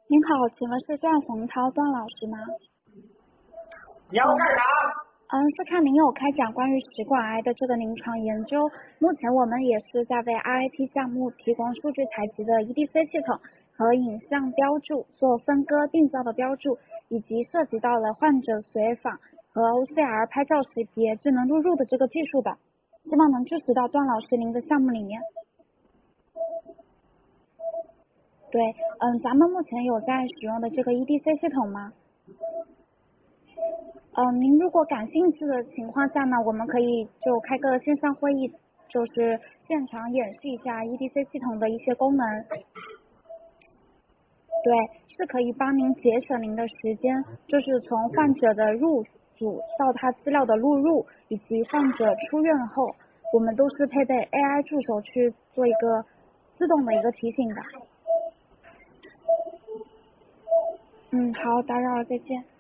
您好，请问是段洪涛段老师吗？ 你要干啥？ 是看您有开展关于食管癌的这个临床研究，目前我们也是在为 RIT 项目提供数据采集的 EDC 系统和影像标注，做分割定焦的标注，以及涉及到了患者随访和 OCR 拍照识别智能录入的这个技术的，希望能支持到段老师您的项目里面。对，咱们目前有在使用的这个 EDC 系统吗？您如果感兴趣的情况下呢，我们可以就开个线上会议，就是现场演示一下 EDC 系统的一些功能。对，是可以帮您节省您的时间，就是从患者的入组到他资料的录入，以及患者出院后，我们都是配备 AI 助手去做一个自动的一个提醒的。好，打扰了，再见。